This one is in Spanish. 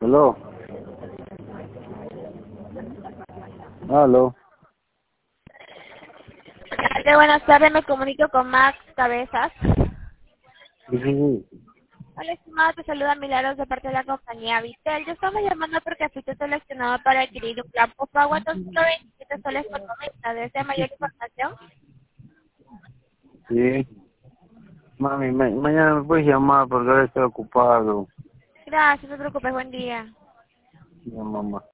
Aló. Aló. Buenas tardes, me comunico con Max Cabezas. Sí. Hola, estimado, te saluda Milagros de parte de la compañía Vitel. Yo estaba llamando porque fuiste seleccionado para adquirir un plan post-pago a 227 soles por 90. ¿Desea mayor información? Sí. Mami, mañana me puedes llamar porque ahora estoy ocupado. Gracias, no te preocupes, buen día. Mi mamá.